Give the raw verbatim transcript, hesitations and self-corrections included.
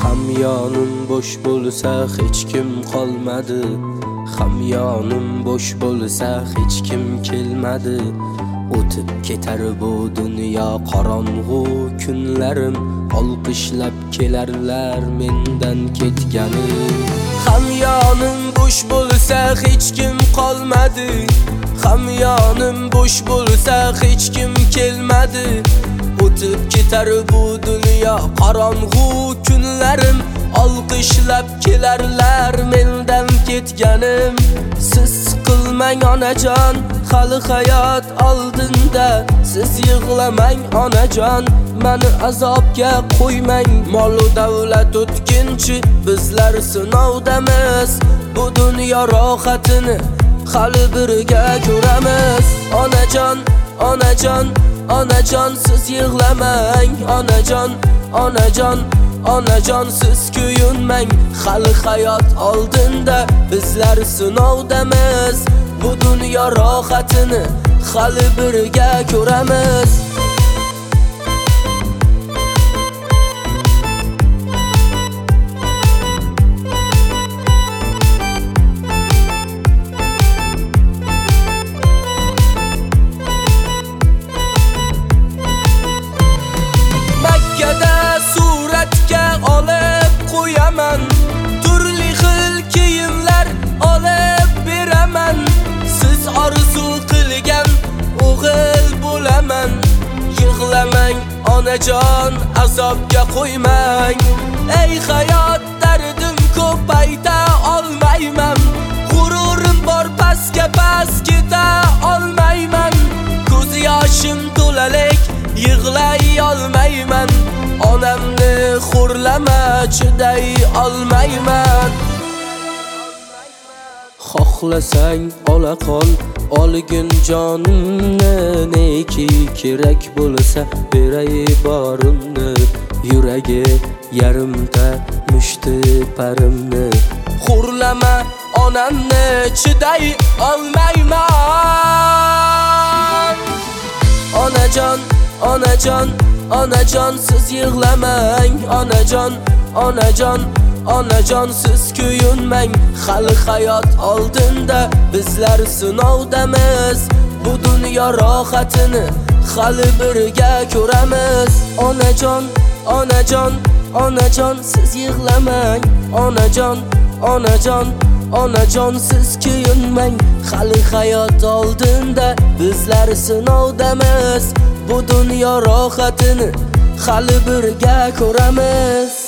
Hamyonim bo'sh bo'lsa hech kim qolmadi. Hamyonim bo'sh bo'lsa hech kim kelmadi. O'tib ketar bu dunyo qorong'u kunlarim, olqishlab kelarlar mendan ketganim. Hamyonim bo'sh bo'lsa hech kim qolmadi. Hamyonim bo'sh bo'lsa hech kim kelmadi. O'tib ketar bu dunyo qorong'u kunlarim, olqishlab kelarlar mendan ketganim. Siz qilmang onajon, hali hayot oldinda. Siz yig'lamang onajon, meni azobga qo'ymang. Mol va davlat o'tkinchi, bizlar sinovdamiz. Bu dunyo rohatini hali birga ko'ramiz. Onajon, onajon, onajon siz yig'lamang. Onajon, onajon, onajon siz kuyunmang. Hali hayot oldinda, bizlar sinovdamiz. Bu dunyo rohatini hali birga ko'ramiz. Makkada suratga olib qo'yaman, turli xil kiyimlar olib beraman. Siz orzu qilgan o'g'il bo'laman. Yig'lamang onajon, azobga qo'ymang. Ey hayot, dardim ko'payta olmayman. G'ururim bor, pastga past keta olmayman. Ko'z yoshim to'lalik, yig'lay olmayman. Onamni xo'rlama, chiday olmayman. Xohlasang ola qol, olgin jonimni. Neki kerak bo'lsa beray borimni. Yuragi yarimta mushti parimni. Xo'rlama onamni, chiday olmayman. Onajon, onajon, onajon siz yig'lamang. Onajon, onajon, onajon siz kuyunmang. Hali hayot oldinda, bizlar sinovdamiz. Bu dunyo rohatini hali birga ko'ramiz. Onajon, onajon, onajon siz yig'lamang. Onajon, onajon, onajon siz kuyunmang. Hali hayot oldinda, bizlar sinovdamiz. Bu dunyo rohatini hali birga ko'ramiz.